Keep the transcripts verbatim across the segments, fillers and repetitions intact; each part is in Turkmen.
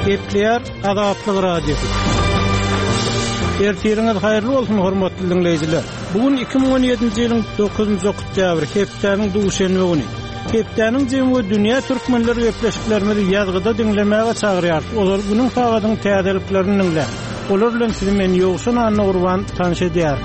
Kepler Azatlyk radiosu. Ertiriniz hayırlı olsun hormatly dinleyijiler. Bugün iki bin on ýedinji ýylyň dokuzunçy oktýabr hepdeniň duşanby güni. Hepdeniň jemgy dünýä türkmenleri gepleşiklerini ýazgyda dinlemäge çagyrýar. Olar bunyň tawadyň täzeliklerini dinler. Olar bilen sizi men ýogşun anna urban tanış edýär.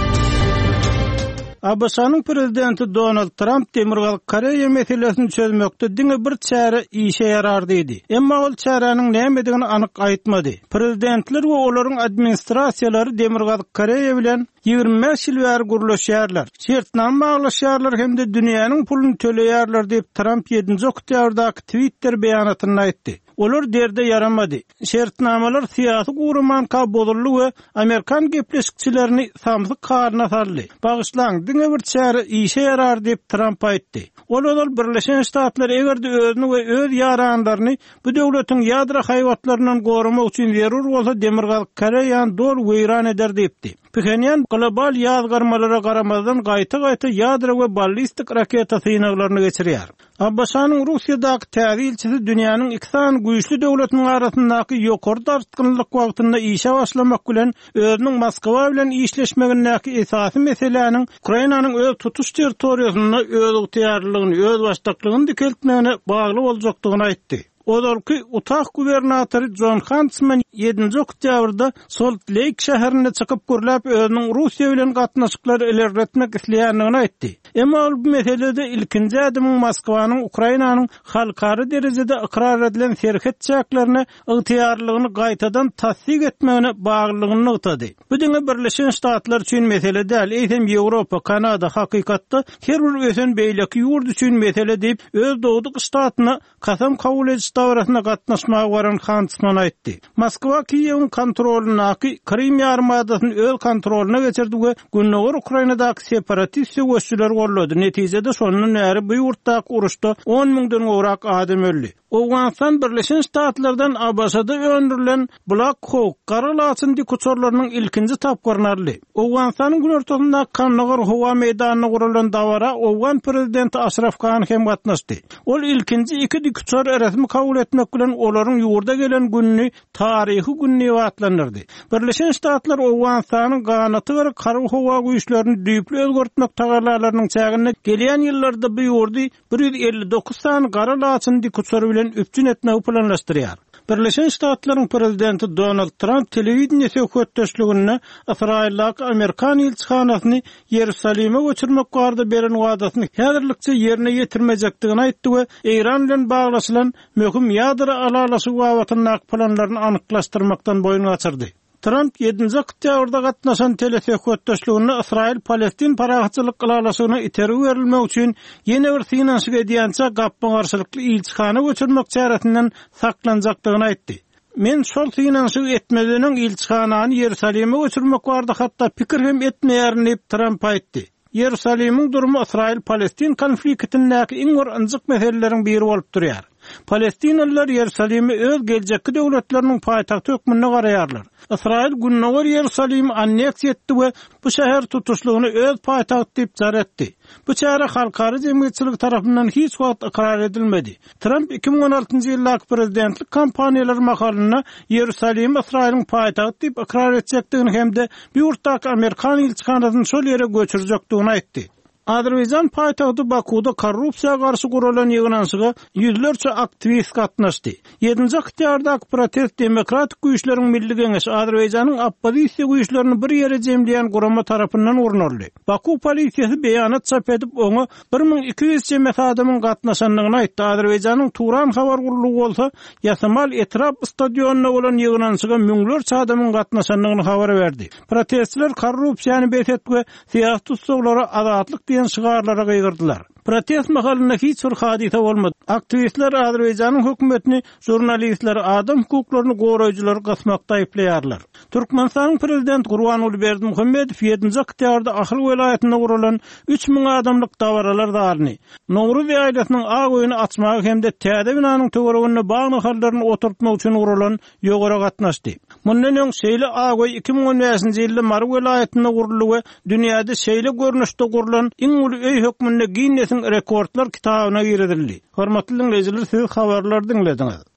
Abasanyň prezidenti Donald Trump Demirgal Koreýa meselesini çözmekde diňe bir çäre işe ýarar dedi. Emma ol çäranyň nämedigini anyk aýtmady. Prezidentler we olaryň administrasiýalary Demirgal Koreýa bilen ýygrimi beş ýyl bäri gurulýarlar. Şertname baglaşýarlar hem de dünýäniň pulunu töleýärler diýip Trump ýedinji oktýabrdaky Twitter beýanatyny aýtdy. Olar derde yaramady. Şertnamalar syýasy gurman kabully we Amerikan gepleşikçilerini samsyk karna sarly. Bagyşlaň, diňe bir çäre işe ýarar diýip Trump aýtdy. Olar Birleşen Ştatlar egerde özüni we öz ýaranlaryny bu döwletiň ýadra haýwatlarynyň gorumak üçin zerur bolsa Demirgal Koreýany dol weýran eder diýipdi. Pyongyang global ýazgarmalara garamazdan gaýta-gaýta ýadra we ballistik raketa synaklaryny geçirýär. Abbasanyň Russiýadaky täzilçisi dünýäniň ikisi güýçli döwletiniň arasyndaky ýokary dartgynlyk wagtynda işe başlamak bilen özüniň Moskwa bilen işleşmegindäki esasy meseleniň Ukrainanyň öz tutuş territoriýasyna öz ýarlygyny, öz başdaklygyny dikeltmegine bagly boljakdygyny aýtdy. Odolky Utah gubernatory John Huntsman ýedinji oktýabrda Salt Lake şäherine çykyp gürläp özüniň Russiýa bilen gatnaşyklary ilerletmek isleýändigini aýtdy. Emma bu meselede ilkinji adymyň Moskwanyň Ukrainanyň halkary derejede ikrar edilen serhet çäklerini ygtyýarlygyny gaýtadan tasdik etmegine baglylygyny ýetdi. Bu diňe Birleşen Ştatlar üçin mesele däl, eýsem Ýewropa, Kanada hakykatda her bir ösen beýleki ýurt üçin mesele diýip öz dowduk ştatyna kasam kabul ediş dawarasynda gatnaşmagy baran Huntsman aýtdy. Moskwa Kiýewiň kontrolunaky Krim ýarymadasyny öz kontroluna geçirdi we Günnäwür Ukrainadaky separatist göççüler gollady. Netijede şonun näri bu ýurtdaky uruşda on miňden gowrak adam öldi. Owganstan Birleşen Ştatlardan Abasada öndürilen Black Hawk garalaçyn dikuçorlarynyň ilkinji tapgyryny aldy. Owganstanyň günortasynda Kannagar howa meýdanyna guralan dawara Owgan prezidenti Ashraf Ghani hem gatnaşdy. Ol ilkinji iki dikuçor resmi kabul etmek bilen olaryň ýurda gelen günni taryhy günni diýip atlanyrdy. Birleşen Ştatlar Owganstanyň ganaty we kara howa güýçlerini düýpli özgörtmek tagarlarynyň çägine gelýän ýyllarda bu ýurdy bir ýüz elli dokuz sany garalaçyn dikuçor bilen üpçün etmegi planlaşdyrýar. Birleşen Ştatlaryň prezidenti Donald Trump telewiziýa söhbetdeşligine Israýlaky Amerikan elçixanasyny Ýerusalime göçürmek barada beren wadasyny häzirlikçe ýerine ýetirmejekdigini aýtdy we Eýran bilen baglaşylan möhüm ýadra alalasy wawatyny planlaryny anyklaşdyrmakdan boyun gaçyrdy. Trump ýedinji oktýabrda gatnaşan telesöhbetdeşligine Israil-Palestin parahatçylyk alalasyna iteri berilmek üçin ýene bir finansiýa edýänçe gapma garşylykly elçixana göçürmek çäresinden saklanjakdygyny aýtdy. Men şol finansiýa etmegeniň elçixanany Ýerusalime göçürmek barada hatda pikir hem etmeýärini diýip Trump aýtdy. Ýerusalimiň durumy Israil-Palestin konfliktindäki iň ýygyk meseleleriň biri bolup durýar. Palestinalılar Ýerusalimy öz geljekki döwletleriniň paýtagty hökmüne garaýarlar. Israil Günnäwür Ýerusalimy anneks etdi we bu şäher tutuşlygyny öz paýtagty diýip jar etdi. Bu çäre halkary jemgyýetçilik tarapyndan hiç wagt ikrar edilmedi. Trump iki bin on altynjy ýyldaky prezidentlik kampaniýalary makalyna Ýerusalim Israiliň paýtagty diýip ikrar etjekdigini hem de bu ýurtdaky Amerikan elçixanasyny şol ýere göçürjekdigini aýtdy. Azerbaycan paýtagty Bakuda korrupsiýa garşy guralan ýygnanşyga ýüzlerçe aktivist gatnaşdy. ýedinji oktýabrdaky protest demokratik güýçleriň milli geňeşi Azerbayjanyň oppozisiýa güýçlerini bir ýere jemleýän gurama tarapyndan urnaldy. Baku polisiýasy beýanat çap edip oňa bir miň iki ýüz jemet adamyň gatnaşandygyny aýtdy. Azerbayjanyň Turan habar gurulugy bolsa, Ýasamal Etrap stadionuna bolan ýygnanşyga müňlerçe adamyň gatnaşandygyny habar berdi. Protestçiler korrupsiýany beýetip we syýasy tutsaklary azatlyk diýen şygarlara gaýgyrdylar. Protest mahalynda hiç bir hadise bolmady. Aktivistler Azerbayjanyň hökümetini, jurnalistler, adam hukuklaryny goraýjylary gasmakda aýplaýarlar. Türkmenistanyň prezidenti Gurbanuly Berdimuhammedow ýedinji oktýabrda Ahyl welaýatyna guralan üç miň adamlyk dawaralar daryny Nowruz aýlasynyň agoýuny açmagy hem de täze binanyň töweregine bagly hallaryny oturtmak üçin guralan ýogara gatnaşdy. Mundan öň şeýle agoý iki bin on beşinji ýylda Mar welaýatyna guruldy we dünýäde şeýle görnüşde gurulan iň uly öý hökmünde Guinness rekordlar kitabyna giredildi. Hormatly dinleyijiler, siz habarlar dinlediniz.